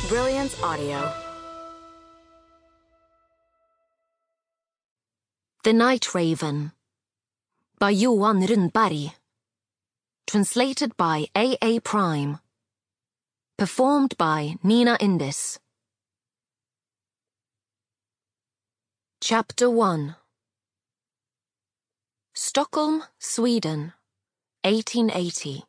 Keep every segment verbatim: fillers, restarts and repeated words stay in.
Brilliance Audio. The Night Raven by Johan Rundberg. Translated by A A Prime. Performed by Nina Indis. Chapter one. Stockholm, Sweden, eighteen eighty.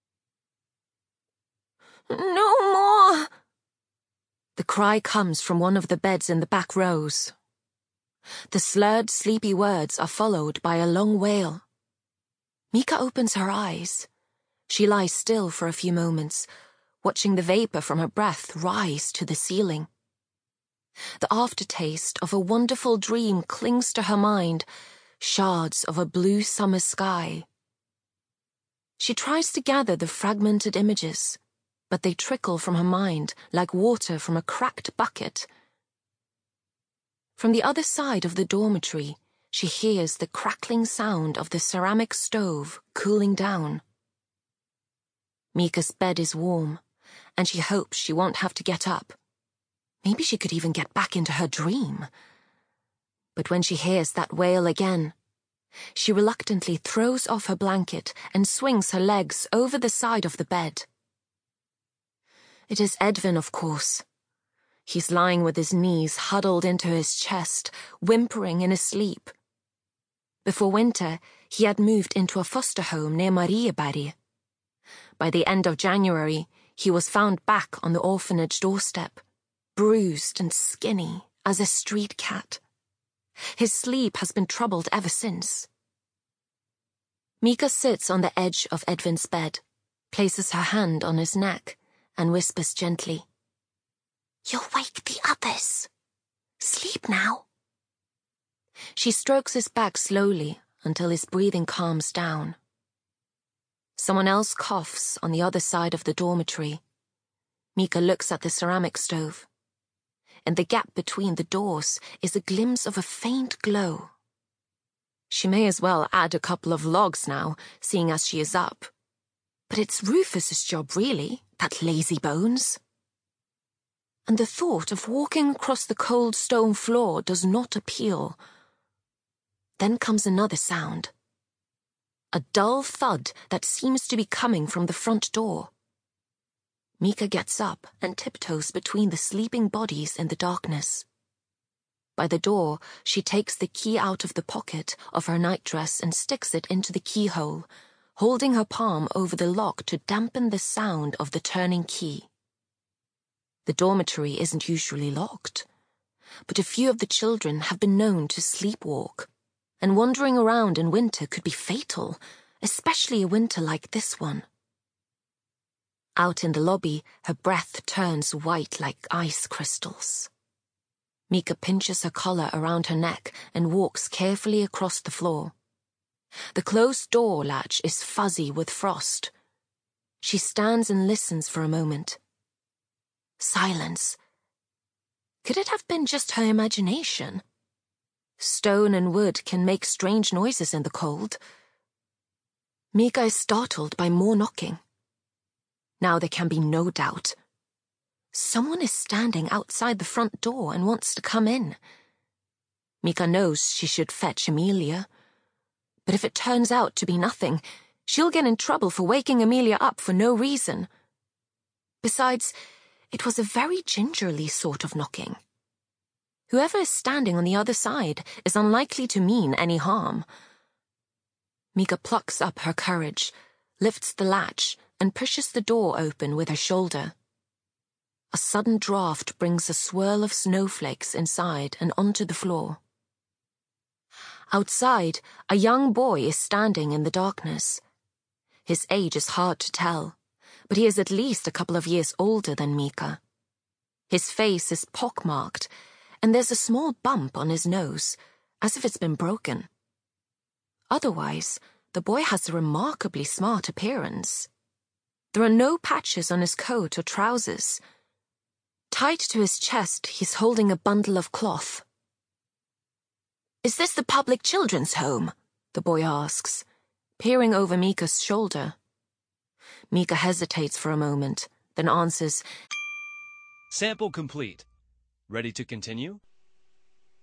No more! The cry comes from one of the beds in the back rows. The slurred, sleepy words are followed by a long wail. Mika opens her eyes. She lies still for a few moments, watching the vapor from her breath rise to the ceiling. The aftertaste of a wonderful dream clings to her mind, shards of a blue summer sky. She tries to gather the fragmented images, but they trickle from her mind like water from a cracked bucket. From the other side of the dormitory, she hears the crackling sound of the ceramic stove cooling down. Mika's bed is warm, and she hopes she won't have to get up. Maybe she could even get back into her dream. But when she hears that wail again, she reluctantly throws off her blanket and swings her legs over the side of the bed. It is Edvin, of course. He's lying with his knees huddled into his chest, whimpering in his sleep. Before winter, he had moved into a foster home near Marieberg. By the end of January, he was found back on the orphanage doorstep, bruised and skinny as a street cat. His sleep has been troubled ever since. Mika sits on the edge of Edvin's bed, places her hand on his neck, and whispers gently, "You'll wake the others. Sleep now." She strokes his back slowly until his breathing calms down. Someone else coughs on the other side of the dormitory. Mika looks at the ceramic stove. In the gap between the doors is a glimpse of a faint glow. She may as well add a couple of logs now, seeing as she is up. But it's Rufus's job, really, that lazy bones. And the thought of walking across the cold stone floor does not appeal. Then comes another sound. A dull thud that seems to be coming from the front door. Mika gets up and tiptoes between the sleeping bodies in the darkness. By the door, she takes the key out of the pocket of her nightdress and sticks it into the keyhole, holding her palm over the lock to dampen the sound of the turning key. The dormitory isn't usually locked, but a few of the children have been known to sleepwalk, and wandering around in winter could be fatal, especially a winter like this one. Out in the lobby, her breath turns white like ice crystals. Mika pinches her collar around her neck and walks carefully across the floor. The closed door latch is fuzzy with frost. She stands and listens for a moment. Silence. Could it have been just her imagination? Stone and wood can make strange noises in the cold. Mika is startled by more knocking. Now there can be no doubt. Someone is standing outside the front door and wants to come in. Mika knows she should fetch Amelia. But if it turns out to be nothing, she'll get in trouble for waking Amelia up for no reason. Besides, it was a very gingerly sort of knocking. Whoever is standing on the other side is unlikely to mean any harm. Mika plucks up her courage, lifts the latch, and pushes the door open with her shoulder. A sudden draft brings a swirl of snowflakes inside and onto the floor. Outside, a young boy is standing in the darkness. His age is hard to tell, but he is at least a couple of years older than Mika. His face is pockmarked, and there's a small bump on his nose, as if it's been broken. Otherwise, the boy has a remarkably smart appearance. There are no patches on his coat or trousers. Tied to his chest, he's holding a bundle of cloth. "Is this the public children's home?" the boy asks, peering over Mika's shoulder. Mika hesitates for a moment, then answers, Sample complete. Ready to continue?